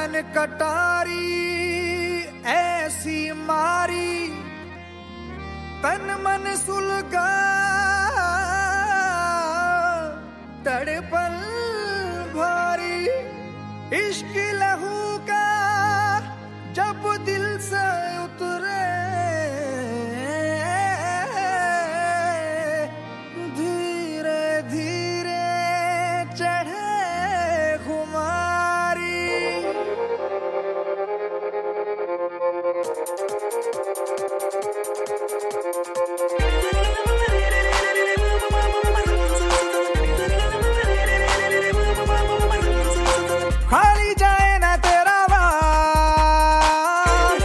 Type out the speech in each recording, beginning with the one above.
नैन कटारी ऐसी मारी, तन मन सुलगा तड़पन भारी। इश्क लहू का जब दिल से उतरे, धीरे धीरे चढ़े खुमारी। खाली जाए ना तेरा वार,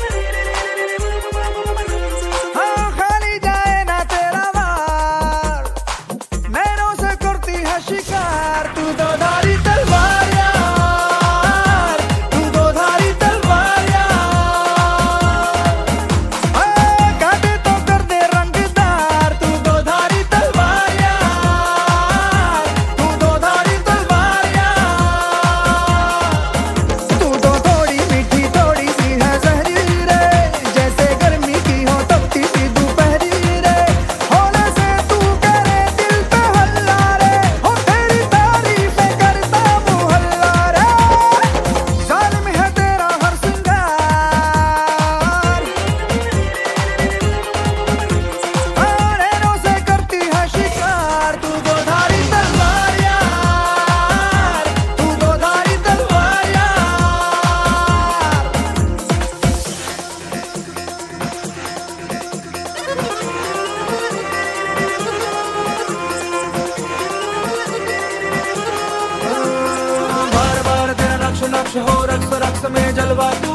हाँ खाली जाए ना तेरा वार। नैनों से करती है शिकार तू दो धारी तलवार यार, तू दो धारी तलवार यार। काटे तो कर दे रंगदार तू दो धारी तलवार यार, तू दो धारी तलवार यार। तू तो थोड़ी मीठी थोड़ी सी है जहरी रे, जैसे गर्मी की हो तपती सी दोपहरी रे। होने से तू करे दिल पे हल्ला रे, हो तेरी तारीफें करता मुहल्ला रे। जालिम है तेरा हर सिंगार, नैनों से करती है शिकार तू दो धारी तलवार यार, तू दो धारी तलवार यार। बार बार तेरा नक्श नक्श हो, रक्स रक्स में जलवा तू